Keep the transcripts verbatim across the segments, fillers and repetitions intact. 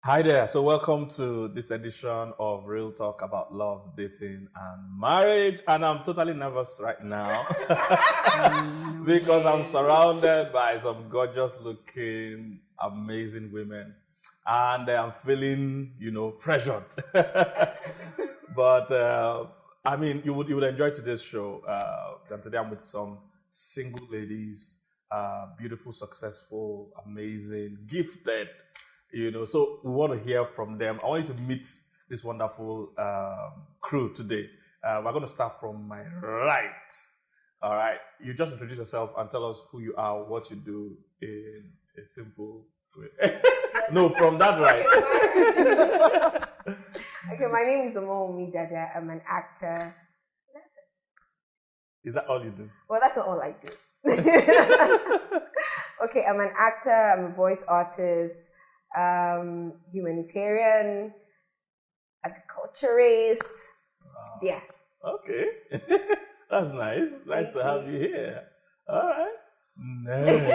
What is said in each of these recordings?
Hi there. So welcome to this edition of Real Talk about love, dating, and marriage. And I'm totally nervous right now because I'm surrounded by some gorgeous looking, amazing women. And I'm feeling, you know, pressured. But uh, I mean, you would you would enjoy today's show. Uh, and today I'm with some single ladies, uh, beautiful, successful, amazing, gifted. You know, so we want to hear from them. I want you to meet this wonderful um, crew today. Uh, we're going to start from my right. All right, you just introduce yourself and tell us who you are, what you do in a simple way. No, from that right. Okay, my name is Omomi Dada. I'm an actor. Is that all you do? Well, that's not all I do. Okay, I'm an actor. I'm a voice artist. Um, humanitarian, agriculturist. Wow. Yeah. Okay. That's nice. Nice Thank to you. have you here. All right. Nice.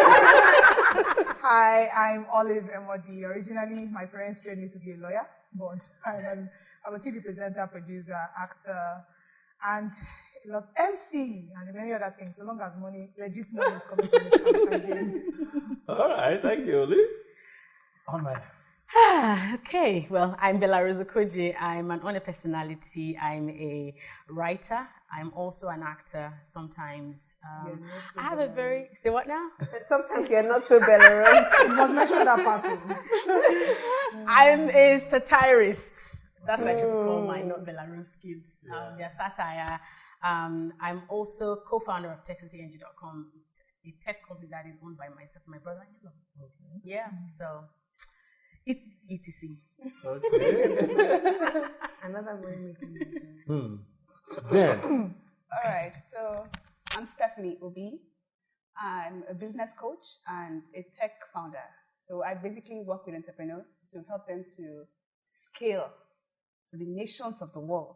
Hi, I'm Olive Emodi. Originally, my parents trained me to be a lawyer, but I'm, an, I'm a T V presenter, producer, actor, and a lot M C and many other things. So long as money, legit money is coming from the again. All right. Thank you, Olive. On my Ah, okay. Well, I'm Bella Rozokoji. I'm an honor personality. I'm a writer. I'm also an actor. Sometimes um, so I have Belarus. a very say what now? Sometimes you're not so Belarus. You must mention that part too. I'm a satirist. That's what I just call my not Belarus kids. Yeah. Um, they're satire. Um, I'm also co-founder of Tech City N G dot com, a tech company that is owned by myself, and my brother. Okay. Yeah. So. It's E T C. Okay. Another way hmm. Then. All right. So I'm Stephanie Obi. I'm a business coach and a tech founder. So I basically work with entrepreneurs to help them to scale to the nations of the world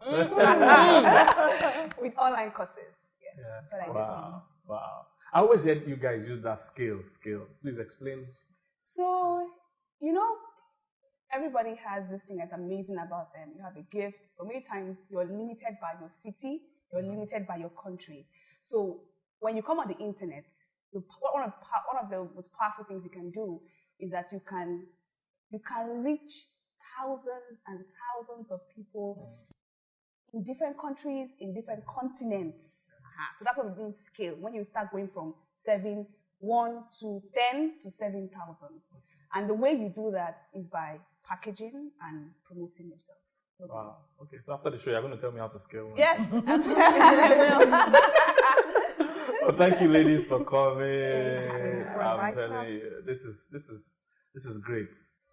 with online courses. Yeah. yeah. Wow. Wow. I always heard you guys use that scale. Scale. Please explain. So you know. Everybody has this thing that's amazing about them. You have a gift, but many times you're limited by your city, you're limited by your country. So when you come on the internet, one of, one of the most powerful things you can do is that you can you can reach thousands and thousands of people in different countries, in different continents. Uh-huh. So that's what we mean scale. When you start going from serving one to ten to seven thousand, and the way you do that is by packaging and promoting yourself. Wow. Okay, so after the show, you're going to tell me how to scale one. Yes, I will. Well, thank you, ladies, for coming. I'm telling you, this is this is this is great.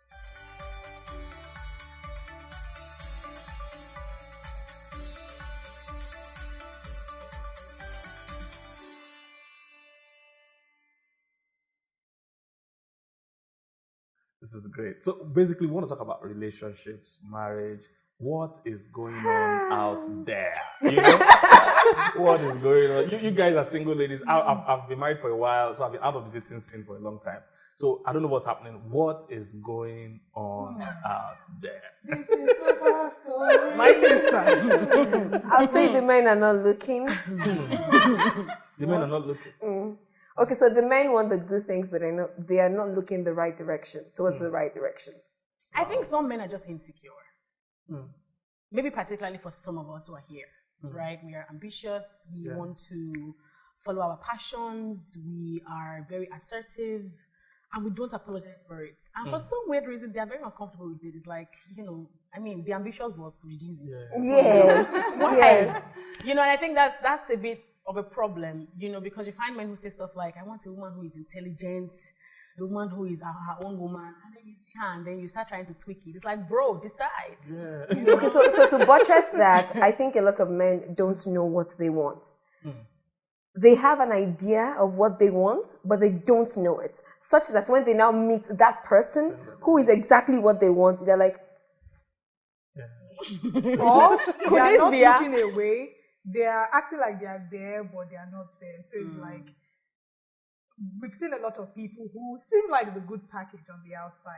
This is great. So basically, we want to talk about relationships, marriage. What is going on out there? You know? What is going on? You, you guys are single ladies. I, I've, I've been married for a while, so I've been out of the dating scene for a long time. So I don't know what's happening. What is going on out there? This is super story. My sister. I'll say the men are not looking. The men are not looking. Mm. Okay, so the men want the good things, but they not, they are not looking the right direction, towards mm. the right direction. I think some men are just insecure. Mm. Maybe particularly for some of us who are here, mm. right? We are ambitious. We yeah. want to follow our passions. We are very assertive, and we don't apologize for it. And mm. for some weird reason, they are very uncomfortable with it. It's like, you know, I mean, be ambitious, but reduce it. Yes. Yes. yes. You know, and I think that's, that's a bit of a problem, you know, because you find men who say stuff like, I want a woman who is intelligent, a woman who is her own woman, and then you see her and then you start trying to tweak it. It's like, bro, decide. Yeah. You know? Okay, so, so to buttress that, I think a lot of men don't know what they want. Mm. They have an idea of what they want, but they don't know it. Such that when they now meet that person who is exactly what they want, they're like, yeah. Or they are not looking away. They are acting like they are there, but they are not there. So it's mm. like, we've seen a lot of people who seem like the good package on the outside,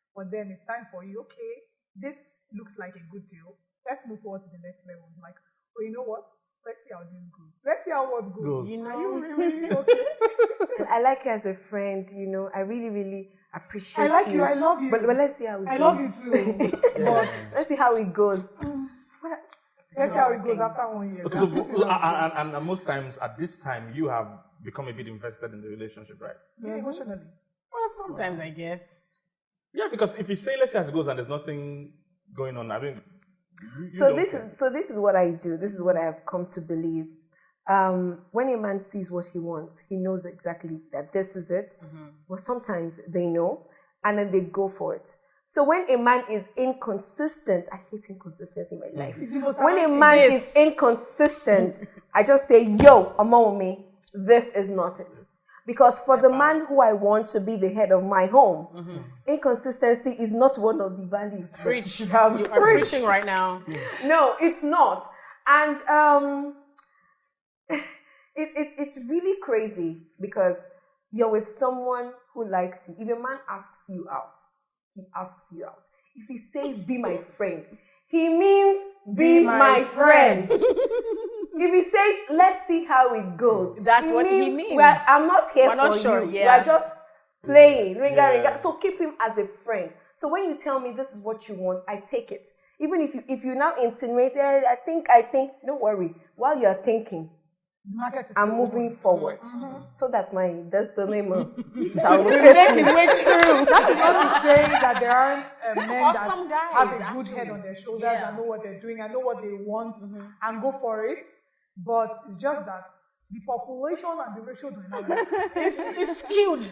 but then it's time for you, okay, this looks like a good deal. Let's move forward to the next level. It's like, oh, you know what? Let's see how this goes. Let's see how what goes. Goes. You know, are you really okay? And I like you as a friend, you know. I really, really appreciate I you. like you. I love you. But, but let's see how it I goes. love you too. But Let's see how it goes. let's see how it goes after one year. Okay, so, That's and, how it goes. and, and most times at this time, you have become a bit invested in the relationship, right? Yeah, emotionally. Well, sometimes I guess. Yeah, because if you say let's see how it goes and there's nothing going on, I mean, you, you So don't this care. is so this is what I do. This is what I have come to believe. Um, when a man sees what he wants, he knows exactly that this is it. Mm-hmm. Well, sometimes they know, and then they go for it. So when a man is inconsistent, I hate inconsistency in my life. It's the most When a annoying man thing. is inconsistent, I just say, yo, I'm on me. This is not it. Because for the man who I want to be the head of my home, inconsistency is not one of the values. that you Preach. should have. You are preaching right now. No, it's not. And um, it, it, it's really crazy because you're with someone who likes you. If a man asks you out, he asks you out. If he says, be my friend, he means be, Be my, my friend. friend. If he says, let's see how it goes, That's what he means. Well, I'm not here We're not for sure, you. yeah. We're just playing. Ringa, Yeah. ringa. So keep him as a friend. So when you tell me this is what you want, I take it. Even if you if you now insinuate, eh, I think, I think, don't worry. While you're thinking, The market is I'm still moving open. forward. So that's my destiny. Shall we Make his way through. That is not to say that there aren't uh, men Or that some guys, have a good actually. head on their shoulders Yeah. and know what they're doing and know what they want and go for it. But it's just that the population and the ratio dynamics. It's, it's skewed.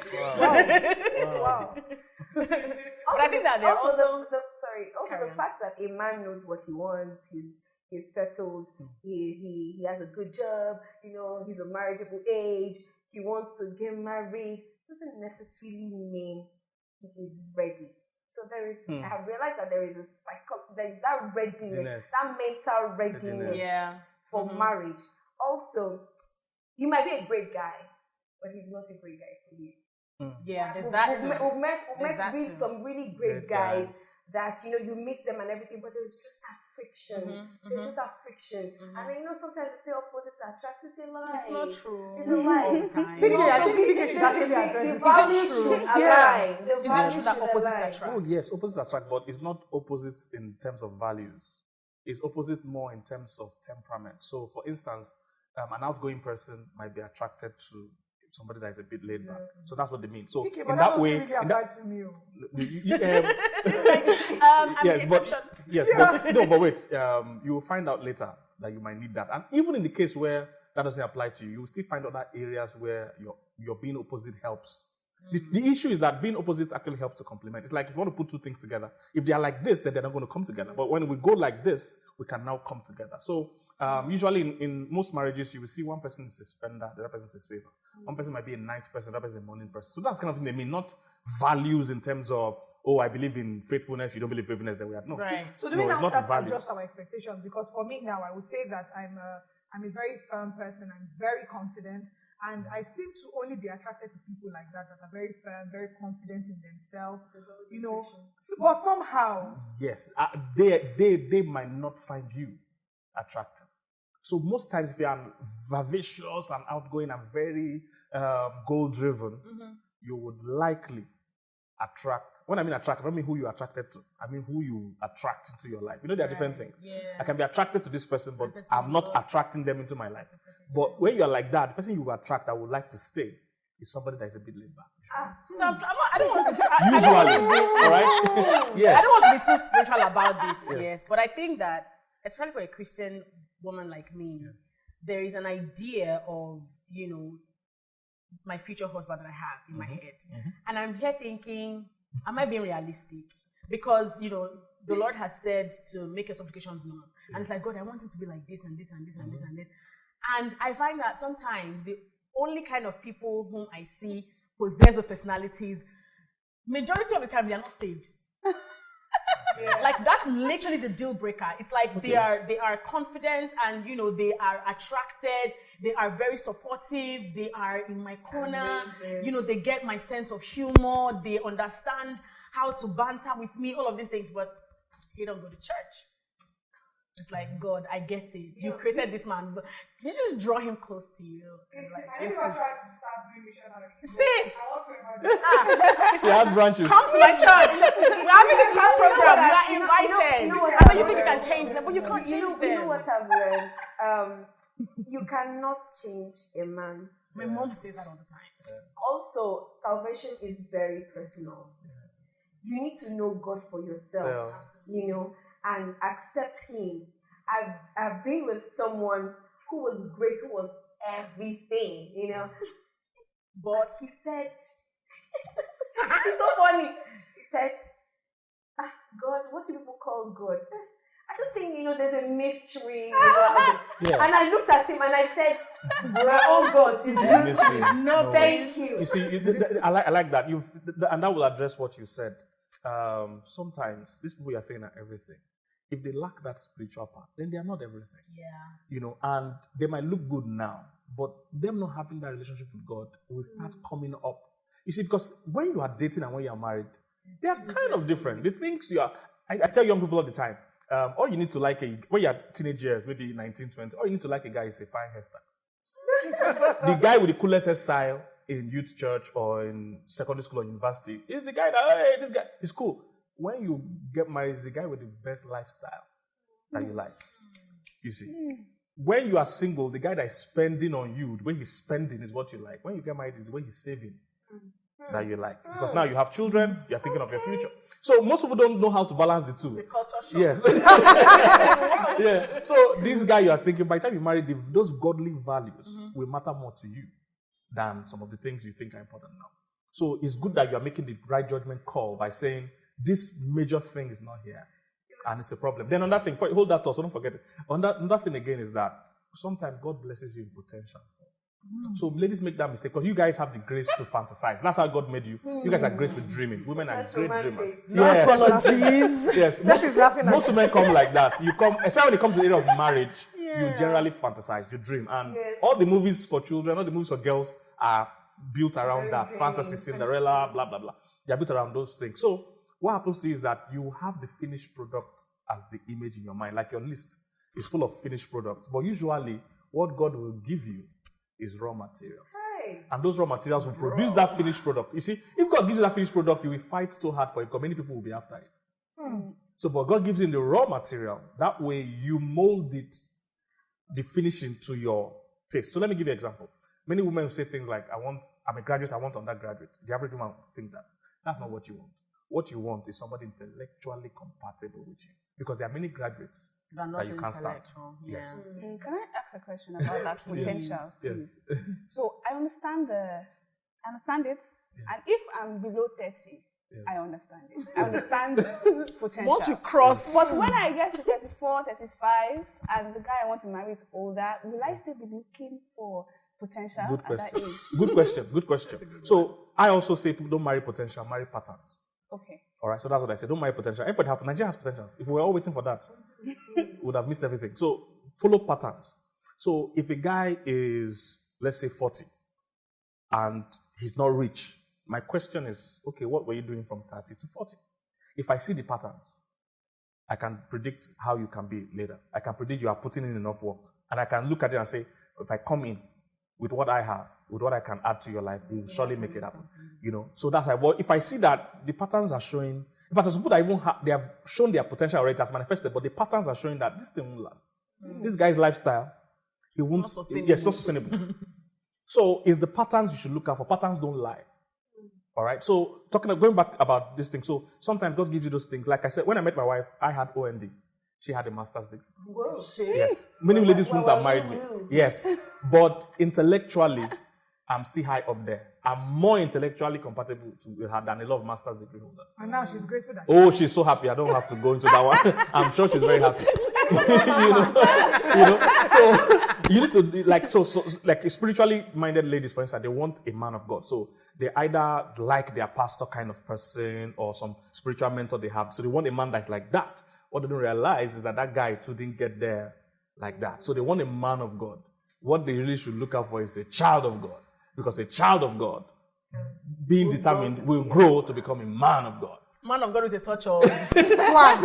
Wow. But I think that they're also, also. the, the, sorry, also Carry the on. fact that a man knows what he wants, he's he's settled, he, he he has a good job, you know, he's a marriageable age, he wants to get married, doesn't necessarily mean he is ready. So there is, I have realized that there is a cycle, there is that readiness, Readiness. that mental readiness Readiness. Yeah. for Mhm. marriage. Also, you might be a great guy, but he's not a great guy for you. Yeah, there's We've- that we've too. met, we've met, we've There's met that with too. some really great Great guys, guys. that, you know, you meet them and everything, but there's just that friction. Mhm, There's mhm. just that friction. And then, you know, sometimes they say opposites attract. It's a lie. It's not true. It's a lie. All the time. P K, I No, think the- P K should actually the- address the this. values Is it true? should align. Yes. The Is it values true that should opposites align. attract? Oh yes, opposites attract, but it's not opposites in terms of values. It's opposites more in terms of temperament. So, for instance, um, an outgoing person might be attracted to somebody that is a bit laid back. So that's what they mean. So P K, in but that that doesn't way, really in apply that, to me. oh. you- you- um, Um, I'm yes, the but exception. yes, but no, but wait. Um, you will find out later that you might need that, and even in the case where that doesn't apply to you, you will still find other areas where your your being opposite helps. The, the issue is that being opposites actually helps to complement. It's like if you want to put two things together, if they are like this, then they're not going to come together. But when we go like this, we can now come together. So um, usually in, in most marriages, you will see one person is a spender, the other person is a saver. One person might be a night person, the other person is a morning person. So that's kind of thing they mean, not values in terms of, oh, I believe in faithfulness, you don't believe in faithfulness, then we are no. Right. So do No, we now it's not start to values. adjust our expectations? Because for me now, I would say that I'm a, I'm a very firm person. I'm very confident. And I seem to only be attracted to people like that, that are very firm, very confident in themselves. You know, so, but somehow, Yes, uh, they, they, they might not find you attractive. So most times if you are vivacious and outgoing and very um, goal-driven, you would likely attract. When I mean attract, I don't mean who you're attracted to. I mean who you attract into your life. You know, there are different things. Yeah. I can be attracted to this person, but person I'm is not not- attracting them into my life. But when you're like that, the person you attract that would like to stay is somebody that is a bit laid back. So I'm, I'm not, I don't want to. I, I don't Usually, want to be. all right? Yes. I don't want to be too spiritual about this, yes. But I think that, especially for a Christian woman like me, there is an idea of, you know, my future husband that I have in my head. And I'm here thinking, am I being realistic? Because, you know, the Lord has said to make your supplications known. And it's like, God, I want it to be like this and this and this and this and this. And I find that sometimes the only kind of people whom I see possess those personalities, majority of the time they are not saved. Like that's literally the deal breaker. It's like they are they are confident and you know they are attracted, they are very supportive, they are in my corner, you know, they get my sense of humor, they understand how to banter with me, all of these things, but he don't go to church. It's like, God, I get it. You created this man, but you just draw him close to you. And like, I it's never just, tried to start doing missionary. sis, I want to imagine. She has branches. come to my church. We're having this church program. You are You know- you know- invited. you know what I know you I've think you can learned? change them, but you can't You know, change you know them. what I've learned? Um, you cannot change a man. My mom says that all the time. Also, salvation is very personal. You need to know God for yourself, Self. you know, and accept Him. I've, I've been with someone who was great, who was everything, you know, but he said, it's so funny. He said, ah, God, what do people call God? I just think, you know, there's a mystery. about it." Yeah. And I looked at him and I said, "Bruh, oh God, is this Mystery. no, No. thank you." You see, you, th- th- I like I like that. You and that will address what you said. Um, sometimes these people you are saying are everything. If they lack that spiritual part, then they are not everything. Yeah. You know, and they might look good now, but them not having that relationship with God will start coming up. You see, because when you are dating and when you are married, they are kind of different. The things you are, I, I tell young people all the time, um, all you need to like a, when you are teenage years, maybe nineteen, twenty, all you need to like a guy is a fine hairstyle. The guy with the coolest hairstyle in youth church or in secondary school or university is the guy that, hey, this guy is cool. When you get married, it's the guy with the best lifestyle that you like. You see. When you are single, the guy that is spending on you, the way he's spending is what you like. When you get married, it's the way he's saving that you like. Because now you have children, you're thinking of your future. So most people don't know how to balance the two. It's a culture shock. Yes. Yeah. So this guy you are thinking, by the time you marry, the, those godly values will matter more to you than some of the things you think are important now. So it's good that you are making the right judgment call by saying, this major thing is not here, and it's a problem. Then another thing, hold that thought, so don't forget it. Another, another thing again is that sometimes God blesses you in potential. Mm. So ladies make that mistake because you guys have the grace to fantasize. That's how God made you. Mm. You guys are great with dreaming. Women are That's great romantic. dreamers. No Yes. apologies. Yes. Steph Most, is laughing at most you. women come like that. You come, especially when it comes to the area of marriage, you generally fantasize, you dream. And Yes. all the movies for children, all the movies for girls are built around Very, that. very Fantasy, Cinderella, blah, blah, blah. They're built around those things. So what happens to you is that you have the finished product as the image in your mind. Like your list is full of finished products. But usually, what God will give you is raw materials. Hey. And those raw materials will produce that finished product. You see, if God gives you that finished product, you will fight so hard for it because many people will be after it. Hmm. So, but God gives you the raw material. That way, you mold it, the finishing to your taste. So let me give you an example. Many women will say things like, I want, I'm a graduate, I want undergraduate. The average woman will think that. That's not what you want. What you want is somebody intellectually compatible with you. Because there are many graduates But not that you can't stand. intellectual. Yes. Yeah. Mm, Can I ask a question about that potential, Yes. please? So I understand the, I understand it, and if I'm below thirty, Yes. I understand it. I understand potential. Once you cross, But when I get to thirty-four, thirty-five, and the guy I want to marry is older, will I still be looking for potential Good at that question. age? Good question. Good question. So I also say people don't marry potential, marry patterns. Okay. All right, so that's what I said. Don't marry potential. Everybody has Nigeria has potentials. If we were all waiting for that, we would have missed everything. So follow patterns. So if a guy is, let's say, forty, and he's not rich, my question is, okay, what were you doing from thirty to forty? If I see the patterns, I can predict how you can be later. I can predict you are putting in enough work. And I can look at it and say, if I come in with what I have, with what I can add to your life, we will surely make it happen. You know, so that's like, well, if I see that the patterns are showing, in fact, some people that even have, they have shown their potential already, has manifested, but the patterns are showing that this thing won't last. Mm. This guy's lifestyle, he won't, not sustainable. yes, not sustainable. So it's the patterns you should look out for. Patterns don't lie. All right. So talking, going back about this thing. So sometimes God gives you those things. Like I said, when I met my wife, I had O N D. She had a master's degree. Whoa. Yes. Many ladies wouldn't have married me. Yes. But intellectually, I'm still high up there. I'm more intellectually compatible to her than a lot of master's degree holders. And now she's grateful that she Oh, she's so happy. I don't have to go into that one. I'm sure she's very happy. you know, you know. So you need to like so so like spiritually minded ladies, for instance, they want a man of God. So they either like their pastor kind of person or some spiritual mentor they have. So they want a man that's like that. What they don't realize is that that guy too didn't get there like that. So they want a man of God. What they really should look out for is a child of God. Because a child of God, being determined, will grow to become a man of God. Man of God with a touch of Swag.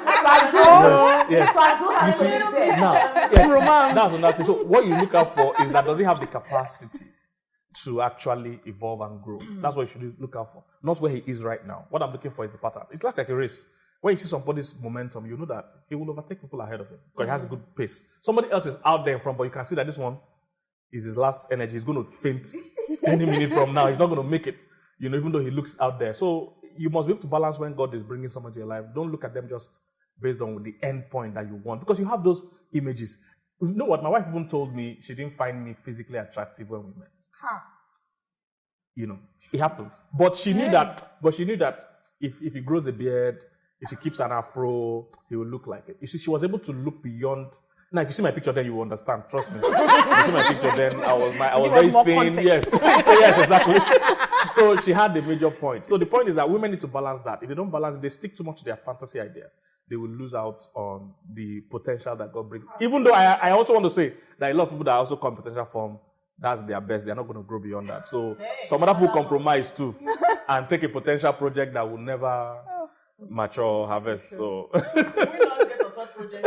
Yes. You see, now, yes, Romance. that's another thing. So what you look out for is that does he have the capacity to actually evolve and grow? That's what you should look out for. Not where he is right now. What I'm looking for is the pattern. It's like, like a race. When you see somebody's momentum, you know that he will overtake people ahead of him because he has a good pace. Somebody else is out there in front, but you can see that this one is his last energy. He's going to faint any minute from now. He's not going to make it, you know, even though he looks out there. So you must be able to balance when God is bringing someone to your life. Don't look at them just based on the end point that you want, because you have those images. You know what? My wife even told me she didn't find me physically attractive when we met. Huh. You know, it happens. But she knew that. But she knew that if if he grows a beard, if he keeps an afro, he will look like it. You see, she was able to look beyond. Now, if you see my picture, then you will understand. Trust me. If you see my picture, then I was my I was very thin. Yes, yes, exactly. So she had the major point. So the point is that women need to balance that. If they don't balance it, they stick too much to their fantasy idea, they will lose out on the potential that God brings. Even though I, I also want to say that a lot of people that also come potential form, that's their best. They're not going to grow beyond that. So some other people compromise too and take a potential project that will never mature or harvest. So we don't get to such projects.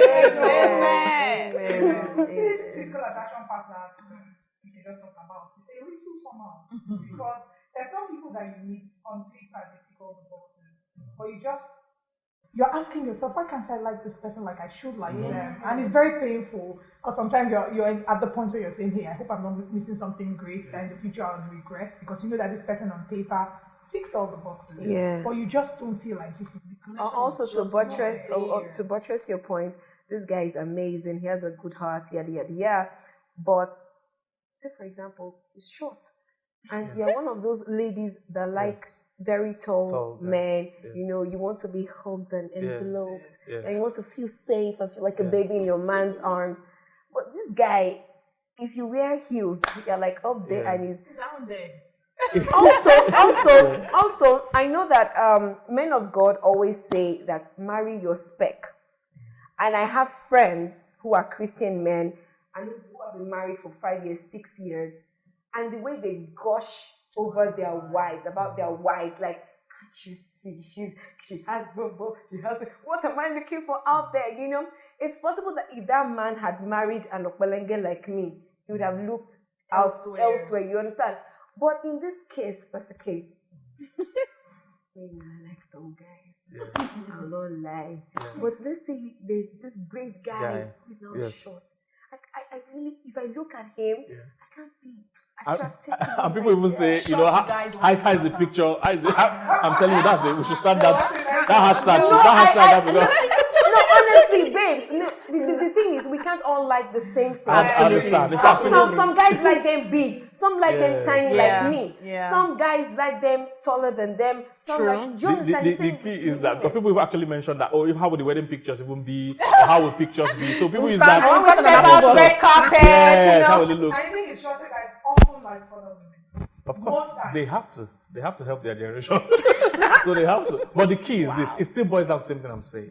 Amen. This physical attraction pattern we can just talk about. It's a little somehow because there's some people that you meet on paper they tick all the boxes, but you just you're asking yourself, why can't I like this person like I should like mm-hmm. them? And it's very painful because sometimes you're you're at the point where you're saying, hey, I hope I'm not missing something great that in the future I'll regret, because you know that this person on paper ticks all the boxes. Yeah. But you just don't feel like it. Uh, also to buttress uh, uh, to buttress your point, this guy is amazing. He has a good heart, yada yada yada. But say for example, he's short, and yes. you're one of those ladies that like yes. very tall, tall men. Yes. You know, you want to be hugged and enveloped, yes. Yes. and you want to feel safe and feel like yes. a baby in your man's arms. But this guy, if you wear heels, you're like up there yeah. and he's down there. also, also, also, I know that um, men of God always say that marry your spec, and I have friends who are Christian men and who have been married for five years, six years, and the way they gush over their wives, about their wives, like, can't you see, she's she has bobo, she has. What am I looking for out there? You know, it's possible that if that man had married an Okpelenge like me, he would have looked elsewhere. elsewhere. You understand? But in this case, Pastor K, I like those guys. Yeah. I'll not lie. Yeah. But let's say there's this great guy, guy. who's not yes. short. I, I, I really, if I look at him, yeah. I can't be attracted I, to him. And people even say, you know, how is the picture? How is it, I'm telling you, that's it. We should start that, that hashtag. No, that hashtag. I, I, no, honestly, babes, no, the, the, the thing is, we can't all like the same thing. Absolutely. Some, some, some guys like them big, some like yes. them tiny yeah. like me. Yeah. Some guys like them taller than them. Some True. like, do you the, the, the, the key is that because people have actually mentioned that, oh, if how would the wedding pictures even be, or how would pictures be? So people use that. I want to about red carpet. Yes, you know? how will it look? I think it's shorter guys often like taller women. Of course, they have to. They have to help their generation. So they have to. But the key is wow. this. It still boils down to the same thing I'm saying.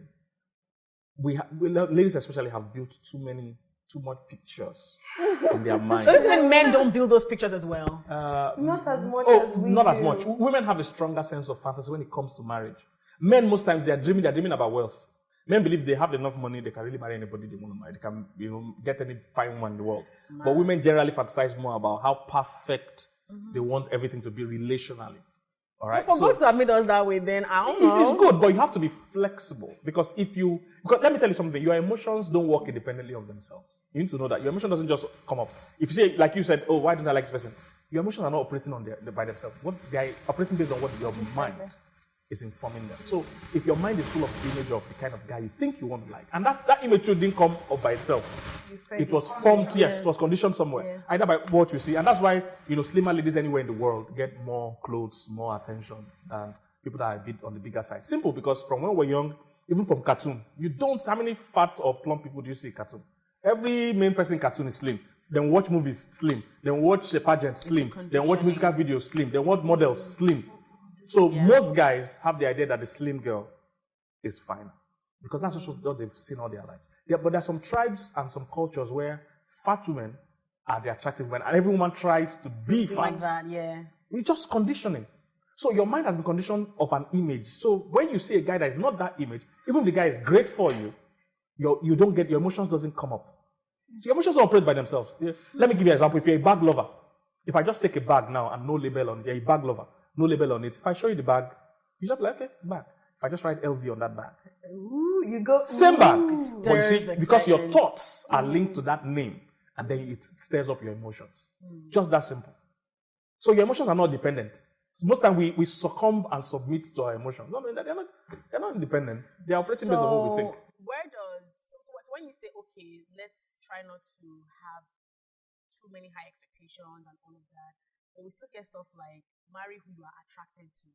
We, ha- we ladies especially have built too many, too much pictures in their mind. Does this mean men don't build those pictures as well? Uh, not as much oh, as we Not do. as much. Women have a stronger sense of fantasy when it comes to marriage. Men, most times, they are dreaming, they're dreaming about wealth. Men believe they have enough money, they can really marry anybody they want to marry. They can, you know, get any fine woman in the world. Man. But women generally fantasize more about how perfect mm-hmm. they want everything to be relationally. All right. Well, for so, God to have made us that way, then I don't know. It's good, but you have to be flexible because if you, because let me tell you something, your emotions don't work independently of themselves. You need to know that your emotion doesn't just come up. If you say, like you said, oh, why don't I like this person? Your emotions are not operating on their, by themselves. What they are operating based on what your mind is informing them. So if your mind is full of the image of the kind of guy you think you want to like, and that, that image didn't come up by itself. It was formed, yes, it was conditioned somewhere, yeah. either by what you see. And that's why, you know, slimmer ladies anywhere in the world get more clothes, more attention than people that are a bit on the bigger side. Simple, because from when we're young, even from cartoon, you don't, how many fat or plump people do you see in cartoon? Every main person in cartoon is slim. Then watch movies, slim. Then watch a pageant, slim. Then watch musical videos, slim. Then watch models, slim. So yeah. most guys have the idea that the slim girl is fine because that's just what they've seen all their life. Yeah, but there are some tribes and some cultures where fat women are the attractive women, and every woman tries to be fat. Like that, yeah. It's just conditioning. So your mind has been conditioned of an image. So when you see a guy that is not that image, even if the guy is great for you, your, you don't get, your emotions doesn't come up. So your emotions don't operate by themselves. Yeah. Let me give you an example. If you're a bag lover, if I just take a bag now and no label on it, you're a bag lover, no label on it. If I show you the bag, you just be like, okay, bag. If I just write L V on that bag. Ooh, you go. Same bag. Ooh. But you see, because your thoughts are linked to that name, and then it stirs up your emotions. Mm. Just that simple. So your emotions are not dependent. So most time we, we succumb and submit to our emotions. I mean, they're not, they're not independent. They're operating so, based on what we think. Where does, so, so when you say, okay, let's try not to have too many high expectations and all of that, but we still hear stuff like, marry who you are attracted to.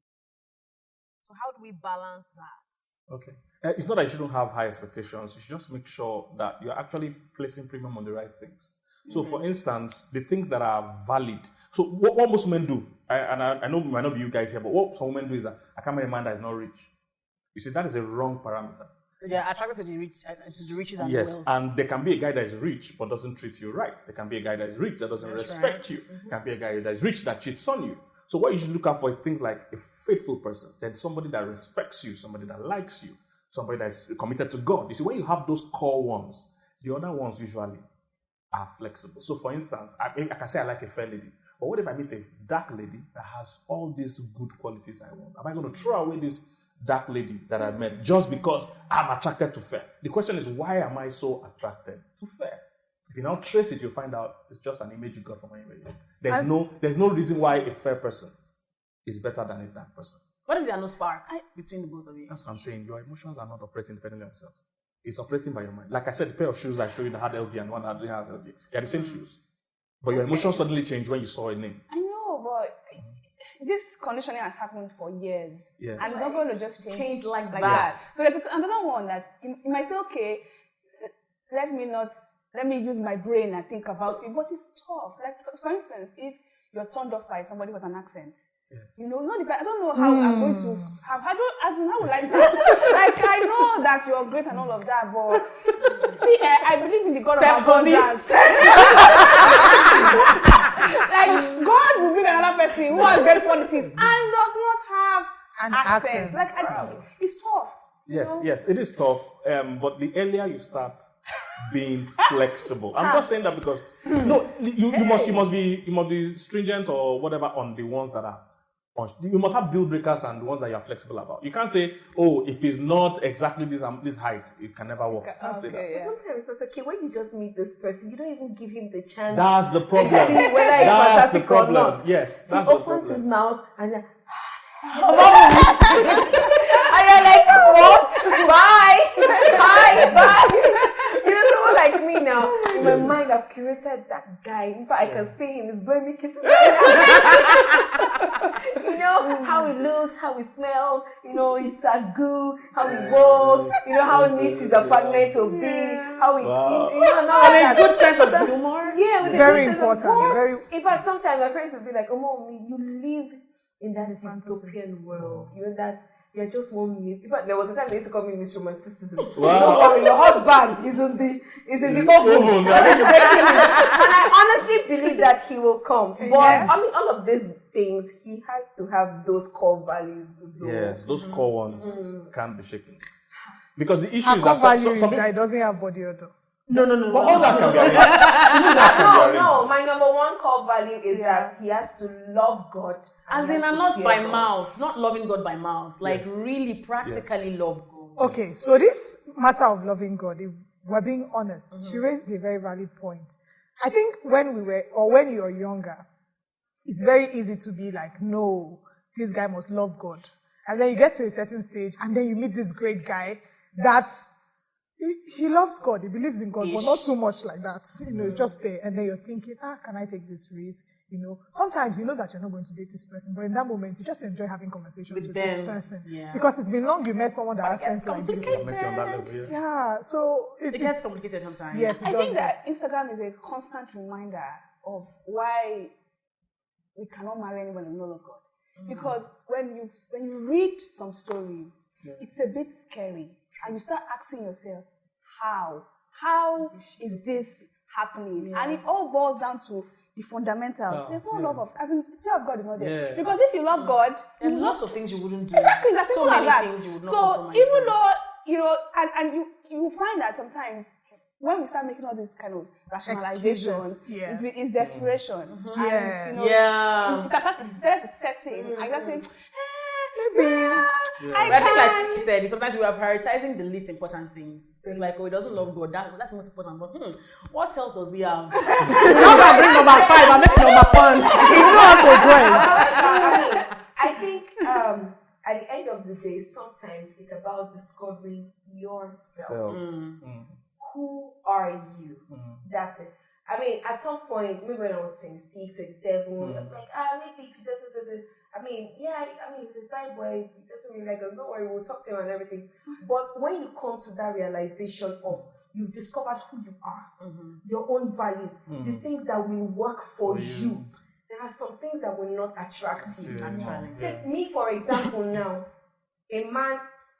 So how do we balance that? Okay. Uh, it's not that you shouldn't have high expectations. You should just make sure that you're actually placing premium on the right things. So, mm-hmm. for instance, the things that are valid. So, what, what most women do, I, and I, I know it might not be you guys here, but what some women do is that I can't marry a man that is not rich. You see, that is a wrong parameter. They are attracted to the rich, uh, to the riches and yes, the wealth. And there can be a guy that is rich but doesn't treat you right. There can be a guy that is rich that doesn't That's respect right. you. Mm-hmm. There can be a guy that is rich that cheats on you. So, what you should look out for is things like a faithful person, then somebody that respects you, somebody that likes you, somebody that is committed to God. You see, when you have those core ones, the other ones usually are flexible. So, for instance, I, I can say I like a fair lady. But what if I meet a dark lady that has all these good qualities I want? Am I going to throw away this dark lady that I met just because I'm attracted to fair? The question is, why am I so attracted to fair? If you now trace it, you'll find out it's just an image you got from anywhere. There's I, no, there's no reason why a fair person is better than a dark person. What if there are no sparks I, between the both of you? That's what I'm saying. Your emotions are not operating independently of themselves. It's operating by your mind. Like I said, the pair of shoes I showed you that had L V and one that didn't have L V. They're the same mm. shoes. But your emotions suddenly changed when you saw a name. I know, but this conditioning has happened for years. Yes. And it's not going to just change, change like, like that. Yes. So there's another one that you, you might say, okay, let me not, let me use my brain and think about it. But it's tough. Like, for instance, if you're turned off by somebody with an accent, yes. you know, not the, I don't know how mm. I'm going to have, I don't, as in how would I say, like, I know that you're great and all of that, but see, uh, I believe in the God Step of abundance. Like, God will bring another person who has great qualities and does not have an accent. accent. Like, I, it's tough. Yes, know? yes, it is tough. Um, but the earlier you start being flexible, I'm just saying that because no, you, you must you must be you must be stringent or whatever on the ones that are. You must have deal breakers and the ones that you are flexible about. You can't say, oh, if it's not exactly this um, this height, it can never work. You can't okay, say that. Yeah. Sometimes it's okay when you just meet this person, you don't even give him the chance. That's the problem. To see whether it's that's fantastic the problem. Or not. Yes, that's he the problem. He opens his mouth and then, and you're like, what? Bye, bye, bye. You know, someone like me now. In my mind, I've curated that guy. In fact, I can see him. He's blowing me kisses right now. You know, how he looks, how he smells, you know, his goo, how he walks, you know, how neat his apartment will be, how he, wow. you, you know, now and a good sense of humor. Yeah, with very a good important. Sense of very. In fact, sometimes my friends will be like, "Oh, mommy, you live in that utopian world. You know, that's you're just one miss." In fact, there was a time they used to call me Miss Romanticism. Wow. Don't worry, your husband is in the is in the oven. And I honestly believe that he will come. But yeah. I mean, all of these things, he has to have those core values. Though. Yes, those mm. core ones mm. can't be shaken. Because the issue Our is core that value some, is some that it doesn't have body odor. No, no, no. But no. all that can be arranged. No, no. My number one core value is yeah. that he has to love God. As in, and not by God. mouth, not loving God by mouth, like yes. really practically yes. love God. Okay, so this matter of loving God, if we're being honest, mm-hmm. she raised a very valid point. I think when we were, or when you're younger, it's very easy to be like, no, this guy must love God. And then you get to a certain stage, and then you meet this great guy that's, he, he loves God, he believes in God, Ish. but not too much like that. You know, it's just there. And then you're thinking, ah, can I take this risk? You know, sometimes you know that you're not going to date this person, but in that moment, you just enjoy having conversations with, with this person. Yeah. Because it's been long you met someone that has sense like this. Yeah. yeah, so... It, it gets complicated sometimes. Yes, it I does think that Instagram is a constant reminder of why we cannot marry anyone in the love of God. Mm. Because when you when you read some stories, yeah. it's a bit scary. And you start asking yourself, how? How is this happening? Yeah. And it all boils down to the fundamentals. Oh, There's no yes. love of, as in, fear of God is not there. Yeah. Because if you love God, There are you lots of things you wouldn't do. Exactly, that's so simple many as that. things you would not So compromise even on. though, you know, and, and you, you find that sometimes when we start making all this kind of rationalizations, Excuses, yes. it's, it's desperation. And, Yes. you know, Yeah. It's started to set in. I just say, Maybe. I But I think, like can. you said, sometimes we are prioritizing the least important things. So it's like, oh, he doesn't love God. That, that's the most important. But hmm, what else does he have? Now I bring number five, I make number one. You know how to dress. I think um, at the end of the day, sometimes it's about discovering yourself. So, Who are you? That's it. I mean, at some point, maybe when I was twenty-six, twenty-seven, I'm like, ah, maybe if he doesn't, doesn't. I mean, yeah, I mean, he's a fine boy. He doesn't mean like, don't worry, we'll talk to him and everything. But when you come to that realization of you've discovered who you are, your own values, the things that will work for, For you. you. There are some things that will not attract you. Yeah. Say, me, for example, now, a man,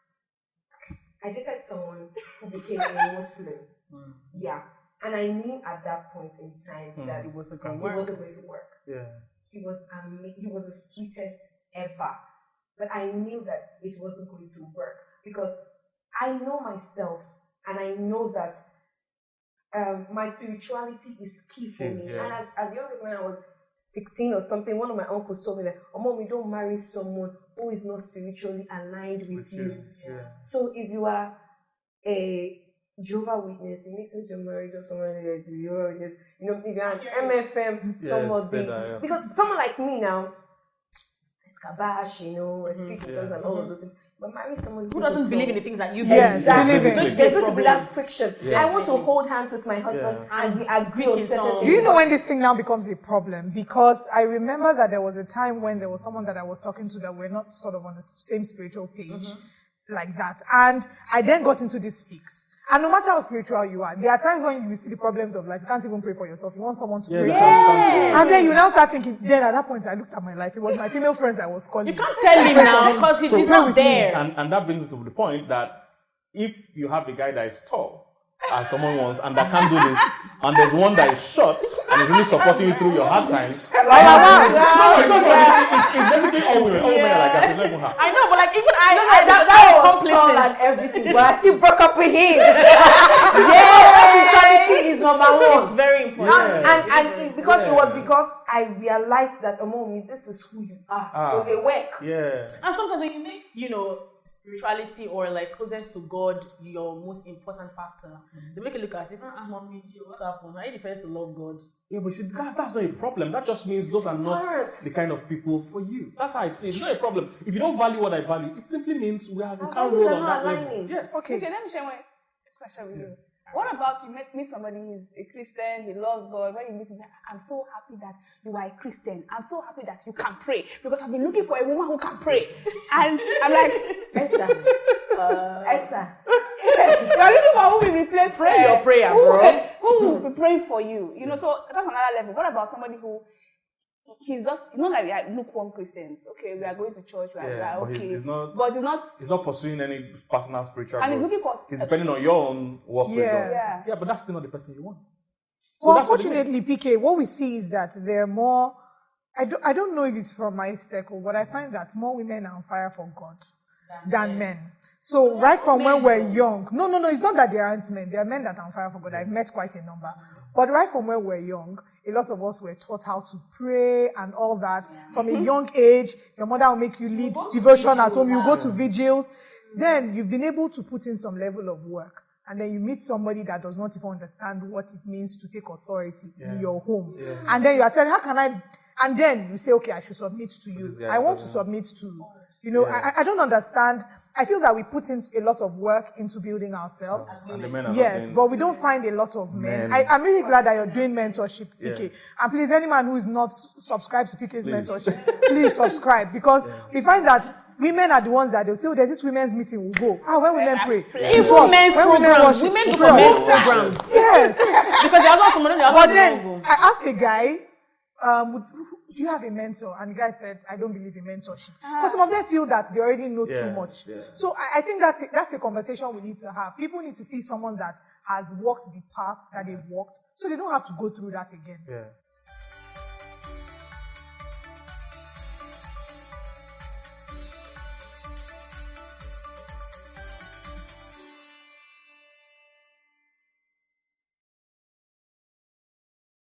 I dated someone who became a Muslim. Yeah. And I knew at that point in time that It wasn't it going to work. wasn't going to work. yeah. He was ama- he was the sweetest ever. But I knew that it wasn't going to work because I know myself and I know that um, my spirituality is key for Key, me. yeah. And as, as young as when I was sixteen or something, one of my uncles told me that, oh, mom, you don't marry someone who is not spiritually aligned with, With you. you. Yeah. So if you are a Jehovah Witness, it makes sense you're married to someone who is Jehovah Witness. You know, if you're an M F M, Yes, somebody. say that, yeah. Because someone like me now, it's kabash, you know, I speak in Yeah. tongues and all of those things. But marry someone Who doesn't believe in the things that you Yes, believe? believe in. There's there's going to be that friction. Yeah. I want to hold hands with my husband Yeah. and we And agree speak on in certain tongues. things. Do you know when this thing now becomes a problem? Because I remember that there was a time when there was someone that I was talking to that we're not sort of on the same spiritual page like that. And I then got into this fix. And no matter how spiritual you are, there are times when you see the problems of life. You can't even pray for yourself. You want someone to Yeah, pray the for you. constant- And then you now start thinking, then at that point I looked at my life. It was my female friends I was calling. You can't tell him now because he's, So he's pray not with me. there. And, and that brings me to the point that if you have a guy that is tall, as someone wants, and that can't do this, and there's one that is short and is really supporting you through your hard times. No, it's not. It's, it's basically all women. All women are like that. It's not even her. I know, but like even I, No, I, no, that, I, that am was complicit. tall and everything, but I still broke up with him. Yeah, spirituality is number one. It's very important. Yeah. And, and it, because it Yeah. was because I realized that, oh, mommy, this is who you are. Ah. So they work. Yeah. And sometimes when you make, you know, spirituality or like closeness to God your most important factor, they make it look as if, ah, mommy, what happened? Are you the first to love God? Yeah, but see, that, that's not a problem. That just means those are not Yes. the kind of people for you. That's how I see it. It's not a problem. If you don't value what I value, it simply means we, are, we Our can't values roll are on not that level. aligning. Yes. Okay. Okay, let me share one question with you. What about you meet, meet somebody who's a Christian, he loves God, when you meet him, he's like, I'm so happy that you are a Christian. I'm so happy that you can pray because I've been looking for a woman who can pray. And I'm like, Esther. Uh, Esther. you're looking for who will replace Pray uh, your prayer, who, bro. will- Who will be praying for you? You know, so that's another level. What about somebody who he's just it's not like we are lukewarm Christians. Okay, we are going to church, we are, we Yeah, are but he's- okay. he's not- but he's not He's not pursuing any personal spiritual and he's growth. looking for It's depending on your own work with Yes. God. Yeah. Yeah, but that's still not the person you want. So Well, that's what it unfortunately, P K, what we see is that there are more. I don't, I don't know if it's from my circle, but I find that more women are on fire for God than men. So right from when we're young, no, no, no, it's not that there aren't men. There are men that are on fire for God. I've met quite a number. But right from when we're young, a lot of us were taught how to pray and all that. From a young age, your mother will make you lead devotion at home. You go to vigils. Then you've been able to put in some level of work. And then you meet somebody that does not even understand what it means to take authority in your home. And then you are telling, how can I? And then you say, okay, I should submit to you. this guy I want to doesn't- submit to, you know, I, I don't understand. I feel that we put in a lot of work into building ourselves. And the men are Yes, not doing- but we don't find a lot of men. Men. I, I'm really glad that you're doing mentorship, P K. Yeah. And please, any man who is not subscribed to P K's mentorship, please subscribe. Because we find that women are the ones that they'll say, oh, there's this women's meeting, we'll go. Ah, when women pray. Even Sure. men's When women programs, worship, women go sure. for men's programs. Yes. Because there's also someone else But who then don't go. I asked a guy, um, would- do you have a mentor? And the guy said, I don't believe in mentorship. Because some of them feel that they already know Yeah, too much. yeah. So I, I think that's a, that's a conversation we need to have. People need to see someone that has walked the path that they've walked, so they don't have to go through that again. Yeah.